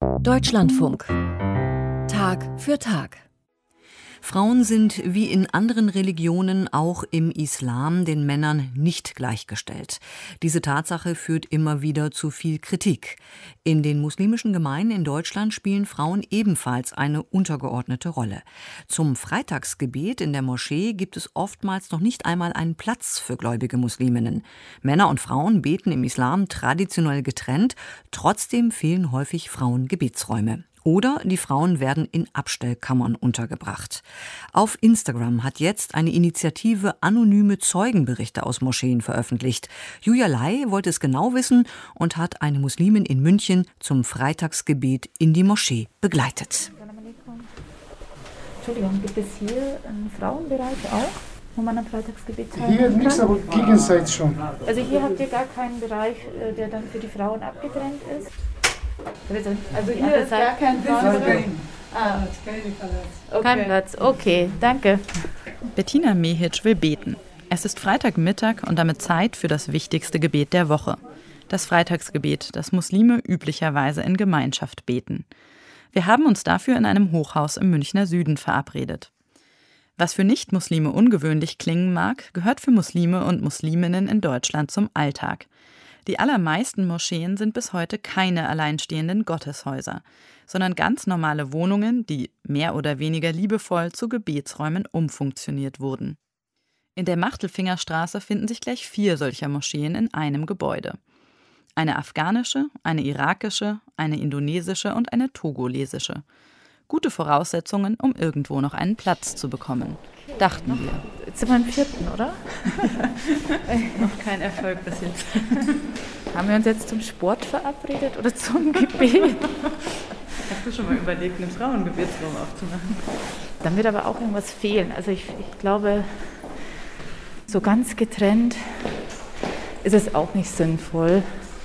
Deutschlandfunk. Tag für Tag. Frauen sind wie in anderen Religionen auch im Islam den Männern nicht gleichgestellt. Diese Tatsache führt immer wieder zu viel Kritik. In den muslimischen Gemeinden in Deutschland spielen Frauen ebenfalls eine untergeordnete Rolle. Zum Freitagsgebet in der Moschee gibt es oftmals noch nicht einmal einen Platz für gläubige Musliminnen. Männer und Frauen beten im Islam traditionell getrennt, trotzdem fehlen häufig Frauengebetsräume. Oder die Frauen werden in Abstellkammern untergebracht. Auf Instagram hat jetzt eine Initiative anonyme Zeugenberichte aus Moscheen veröffentlicht. Julia Lai wollte es genau wissen und hat eine Muslimin in München zum Freitagsgebet in die Moschee begleitet. Entschuldigung, gibt es hier einen Frauenbereich auch, wo man am Freitagsgebet teilnehmen Hier kann? nichts, aber gegenseitig schon. Also hier habt ihr gar keinen Bereich, der dann für die Frauen abgetrennt ist? Also hier ist gar kein Platz. Kein Platz, okay, danke. Bettina Mehic will beten. Es ist Freitagmittag und damit Zeit für das wichtigste Gebet der Woche. Das Freitagsgebet, das Muslime üblicherweise in Gemeinschaft beten. Wir haben uns dafür in einem Hochhaus im Münchner Süden verabredet. Was für Nicht-Muslime ungewöhnlich klingen mag, gehört für Muslime und Musliminnen in Deutschland zum Alltag. Die allermeisten Moscheen sind bis heute keine alleinstehenden Gotteshäuser, sondern ganz normale Wohnungen, die mehr oder weniger liebevoll zu Gebetsräumen umfunktioniert wurden. In der Machtelfingerstraße finden sich gleich 4 solcher Moscheen in einem Gebäude. Eine afghanische, eine irakische, eine indonesische und eine togolesische. Gute Voraussetzungen, um irgendwo noch einen Platz zu bekommen, dachten wir. Jetzt sind wir im 4., oder? Noch kein Erfolg bis jetzt. Haben wir uns jetzt zum Sport verabredet oder zum Gebet? Hast du schon mal überlegt, einen Frauengebetsraum aufzumachen? Dann wird aber auch irgendwas fehlen. Also ich glaube, so ganz getrennt ist es auch nicht sinnvoll,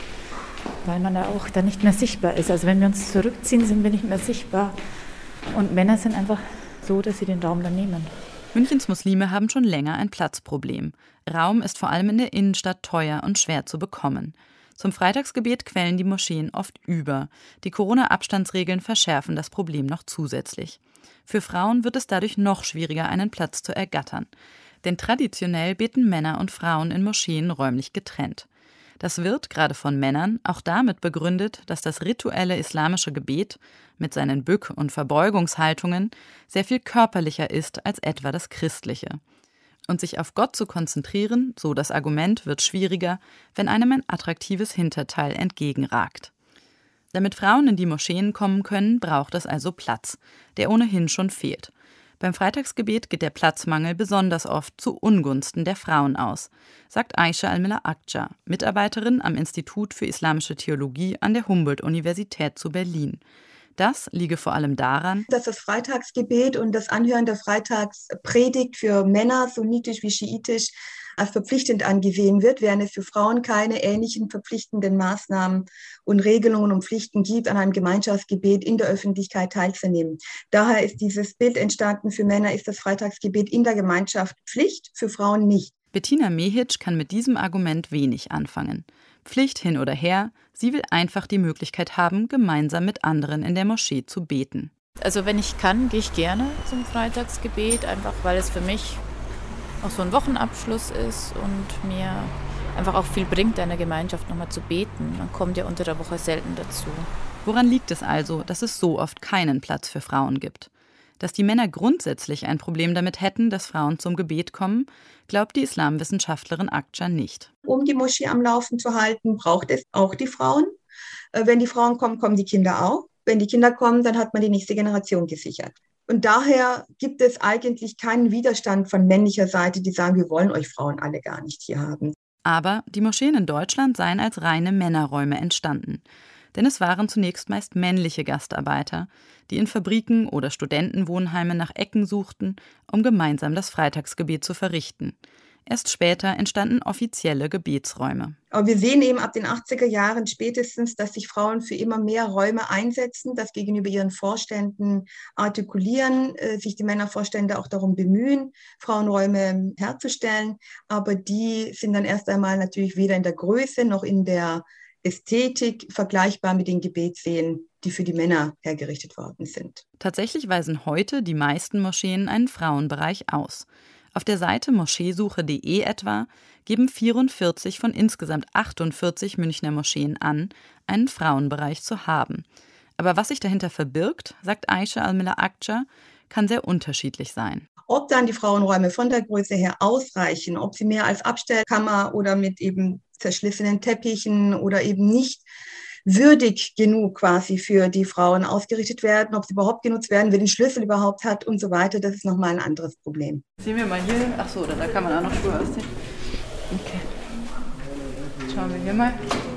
weil man da auch dann nicht mehr sichtbar ist. Also wenn wir uns zurückziehen, sind wir nicht mehr sichtbar. Und Männer sind einfach so, dass sie den Raum dann nehmen. Münchens Muslime haben schon länger ein Platzproblem. Raum ist vor allem in der Innenstadt teuer und schwer zu bekommen. Zum Freitagsgebet quellen die Moscheen oft über. Die Corona-Abstandsregeln verschärfen das Problem noch zusätzlich. Für Frauen wird es dadurch noch schwieriger, einen Platz zu ergattern. Denn traditionell beten Männer und Frauen in Moscheen räumlich getrennt. Das wird, gerade von Männern, auch damit begründet, dass das rituelle islamische Gebet mit seinen Bück- und Verbeugungshaltungen sehr viel körperlicher ist als etwa das christliche. Und sich auf Gott zu konzentrieren, so das Argument, wird schwieriger, wenn einem ein attraktives Hinterteil entgegenragt. Damit Frauen in die Moscheen kommen können, braucht es also Platz, der ohnehin schon fehlt. Beim Freitagsgebet geht der Platzmangel besonders oft zu Ungunsten der Frauen aus, sagt Aisha Al-Mila-Akca, Mitarbeiterin am Institut für Islamische Theologie an der Humboldt-Universität zu Berlin. Das liege vor allem daran, dass das Freitagsgebet und das Anhören der Freitagspredigt für Männer, sunnitisch wie schiitisch, als verpflichtend angesehen wird, während es für Frauen keine ähnlichen verpflichtenden Maßnahmen und Regelungen und Pflichten gibt, an einem Gemeinschaftsgebet in der Öffentlichkeit teilzunehmen. Daher ist dieses Bild entstanden, für Männer ist das Freitagsgebet in der Gemeinschaft Pflicht, für Frauen nicht. Bettina Mehic kann mit diesem Argument wenig anfangen. Pflicht hin oder her, sie will einfach die Möglichkeit haben, gemeinsam mit anderen in der Moschee zu beten. Also wenn ich kann, gehe ich gerne zum Freitagsgebet, einfach weil es für mich auch so ein Wochenabschluss ist und mir einfach auch viel bringt, in der Gemeinschaft nochmal zu beten. Man kommt ja unter der Woche selten dazu. Woran liegt es also, dass es so oft keinen Platz für Frauen gibt? Dass die Männer grundsätzlich ein Problem damit hätten, dass Frauen zum Gebet kommen, glaubt die Islamwissenschaftlerin Akca nicht. Um die Moschee am Laufen zu halten, braucht es auch die Frauen. Wenn die Frauen kommen, kommen die Kinder auch. Wenn die Kinder kommen, dann hat man die nächste Generation gesichert. Und daher gibt es eigentlich keinen Widerstand von männlicher Seite, die sagen, wir wollen euch Frauen alle gar nicht hier haben. Aber die Moscheen in Deutschland seien als reine Männerräume entstanden. Denn es waren zunächst meist männliche Gastarbeiter, die in Fabriken oder Studentenwohnheimen nach Ecken suchten, um gemeinsam das Freitagsgebet zu verrichten. Erst später entstanden offizielle Gebetsräume. Aber wir sehen eben ab den 80er Jahren spätestens, dass sich Frauen für immer mehr Räume einsetzen, das gegenüber ihren Vorständen artikulieren, sich die Männervorstände auch darum bemühen, Frauenräume herzustellen. Aber die sind dann erst einmal natürlich weder in der Größe noch in der Ästhetik vergleichbar mit den Gebetssälen, die für die Männer hergerichtet worden sind. Tatsächlich weisen heute die meisten Moscheen einen Frauenbereich aus. Auf der Seite moscheesuche.de etwa geben 44 von insgesamt 48 Münchner Moscheen an, einen Frauenbereich zu haben. Aber was sich dahinter verbirgt, sagt Aisha Al-Mila Akça, kann sehr unterschiedlich sein. Ob dann die Frauenräume von der Größe her ausreichen, ob sie mehr als Abstellkammer oder mit eben zerschliffenen Teppichen oder eben nicht würdig genug quasi für die Frauen ausgerichtet werden, ob sie überhaupt genutzt werden, wer den Schlüssel überhaupt hat und so weiter, das ist nochmal ein anderes Problem. Sehen wir mal hier, ach so, da kann man auch noch Schuhe ausziehen. Okay. Schauen wir hier mal.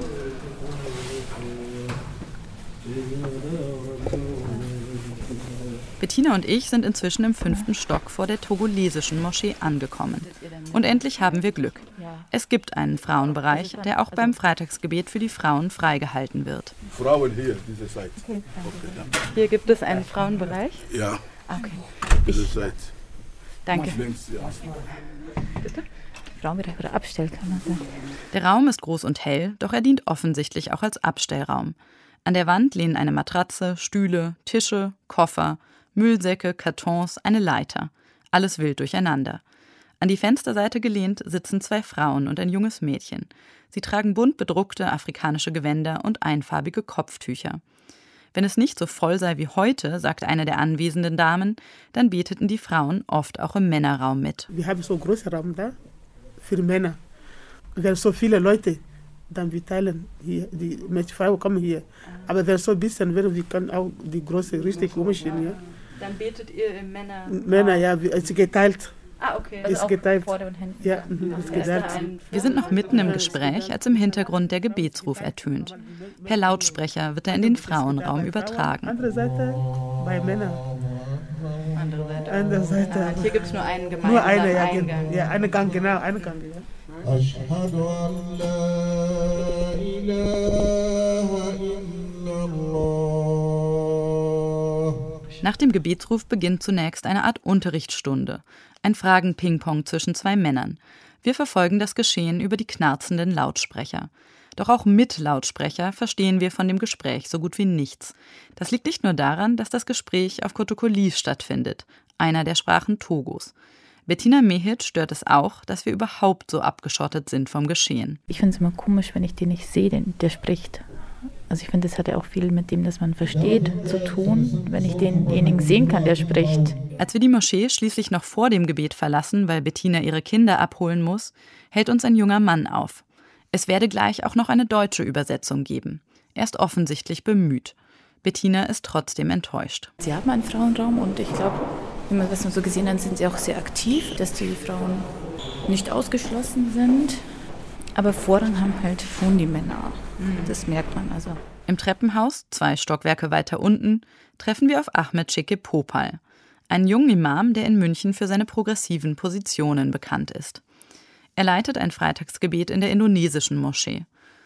Bettina und ich sind inzwischen im 5. Stock vor der togolesischen Moschee angekommen. Und endlich haben wir Glück. Es gibt einen Frauenbereich, der auch beim Freitagsgebet für die Frauen freigehalten wird. Frauen hier, diese Seite. Okay. Hier gibt es einen Frauenbereich? Ja. Okay. Diese Seite. Danke. Links, ja. Bitte? Frauenbereich oder Abstellkammer. Der Raum ist groß und hell, doch er dient offensichtlich auch als Abstellraum. An der Wand lehnen eine Matratze, Stühle, Tische, Koffer, Müllsäcke, Kartons, eine Leiter. Alles wild durcheinander. An die Fensterseite gelehnt sitzen 2 Frauen und ein junges Mädchen. Sie tragen bunt bedruckte afrikanische Gewänder und einfarbige Kopftücher. Wenn es nicht so voll sei wie heute, sagt eine der anwesenden Damen, dann beteten die Frauen oft auch im Männerraum mit. Wir haben so einen großen Raum da für Männer. Wir haben so viele Leute, dann wir teilen hier, die Frauen kommen hier. Aber wenn es so ein bisschen wäre, wir können auch die große richtig umstehen. Ja. Dann betet ihr im Männerraum? Männer, ja, es ist geteilt. Ah, okay. Ist geteilt. Vorder- und hinten. Ja, ist geteilt. Wir sind noch mitten im Gespräch, als im Hintergrund der Gebetsruf ertönt. Per Lautsprecher wird er in den Frauenraum übertragen. Andere Seite bei Männern. Andere Seite. Hier gibt es nur einen gemeinsamen Nur eine, ja, Eingang. Ja, einen Gang, genau, einen Gang. Ja. أشهد أن لا إله إلا الله. Nach dem Gebetsruf beginnt zunächst eine Art Unterrichtsstunde, ein Fragen-Ping-Pong zwischen 2 Männern. Wir verfolgen das Geschehen über die knarzenden Lautsprecher. Doch auch mit Lautsprecher verstehen wir von dem Gespräch so gut wie nichts. Das liegt nicht nur daran, dass das Gespräch auf Kotokoli stattfindet, einer der Sprachen Togos. Bettina Mehic stört es auch, dass wir überhaupt so abgeschottet sind vom Geschehen. Ich finde es immer komisch, wenn ich den nicht sehe, der spricht. Also ich finde, das hat ja auch viel mit dem, dass man versteht, zu tun, wenn ich denjenigen sehen kann, der spricht. Als wir die Moschee schließlich noch vor dem Gebet verlassen, weil Bettina ihre Kinder abholen muss, hält uns ein junger Mann auf. Es werde gleich auch noch eine deutsche Übersetzung geben. Er ist offensichtlich bemüht. Bettina ist trotzdem enttäuscht. Sie haben einen Frauenraum und ich glaube, was wir so gesehen haben, sind sie auch sehr aktiv, dass die Frauen nicht ausgeschlossen sind. Aber Vorrang haben halt schon die Männer. Das merkt man also. Im Treppenhaus, 2 Stockwerke weiter unten, treffen wir auf Ahmet Şeki Popal, einen jungen Imam, der in München für seine progressiven Positionen bekannt ist. Er leitet ein Freitagsgebet in der indonesischen Moschee.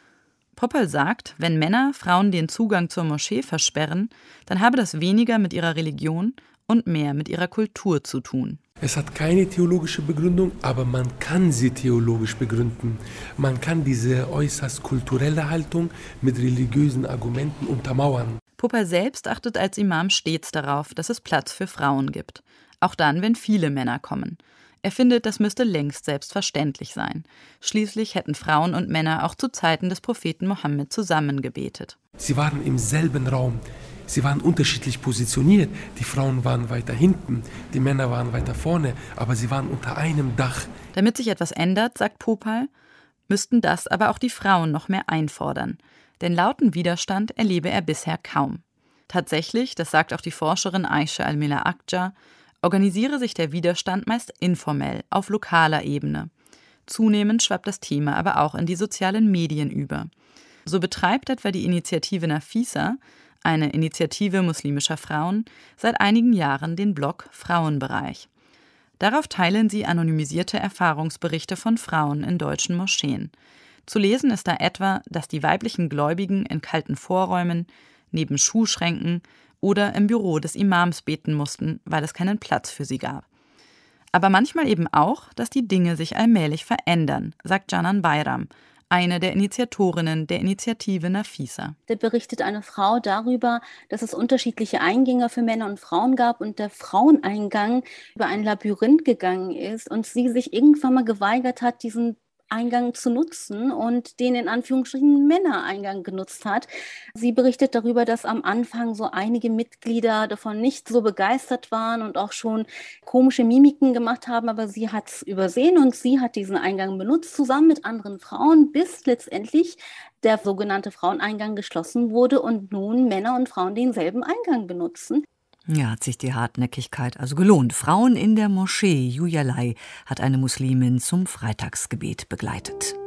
Popal sagt, wenn Männer Frauen den Zugang zur Moschee versperren, dann habe das weniger mit ihrer Religion und mehr mit ihrer Kultur zu tun. Es hat keine theologische Begründung, aber man kann sie theologisch begründen. Man kann diese äußerst kulturelle Haltung mit religiösen Argumenten untermauern. Popal selbst achtet als Imam stets darauf, dass es Platz für Frauen gibt. Auch dann, wenn viele Männer kommen. Er findet, das müsste längst selbstverständlich sein. Schließlich hätten Frauen und Männer auch zu Zeiten des Propheten Mohammed zusammen gebetet. Sie waren im selben Raum. Sie waren unterschiedlich positioniert. Die Frauen waren weiter hinten, die Männer waren weiter vorne, aber sie waren unter einem Dach. Damit sich etwas ändert, sagt Popal, müssten das aber auch die Frauen noch mehr einfordern. Denn lauten Widerstand erlebe er bisher kaum. Tatsächlich, das sagt auch die Forscherin Aisha Al-Mila Akça, organisiere sich der Widerstand meist informell, auf lokaler Ebene. Zunehmend schwappt das Thema aber auch in die sozialen Medien über. So betreibt etwa die Initiative Nafisa, eine Initiative muslimischer Frauen, seit einigen Jahren den Blog Frauenbereich. Darauf teilen sie anonymisierte Erfahrungsberichte von Frauen in deutschen Moscheen. Zu lesen ist da etwa, dass die weiblichen Gläubigen in kalten Vorräumen, neben Schuhschränken oder im Büro des Imams beten mussten, weil es keinen Platz für sie gab. Aber manchmal eben auch, dass die Dinge sich allmählich verändern, sagt Canan Bayram, eine der Initiatorinnen der Initiative Nafisa. Da berichtet eine Frau darüber, dass es unterschiedliche Eingänge für Männer und Frauen gab und der Fraueneingang über ein Labyrinth gegangen ist und sie sich irgendwann mal geweigert hat, diesen Eingang zu nutzen und den in Anführungsstrichen Männereingang genutzt hat. Sie berichtet darüber, dass am Anfang so einige Mitglieder davon nicht so begeistert waren und auch schon komische Mimiken gemacht haben, aber sie hat es übersehen und sie hat diesen Eingang benutzt, zusammen mit anderen Frauen, bis letztendlich der sogenannte Fraueneingang geschlossen wurde und nun Männer und Frauen denselben Eingang benutzen. Ja, hat sich die Hartnäckigkeit also gelohnt. Frauen in der Moschee Jujalai hat eine Muslimin zum Freitagsgebet begleitet.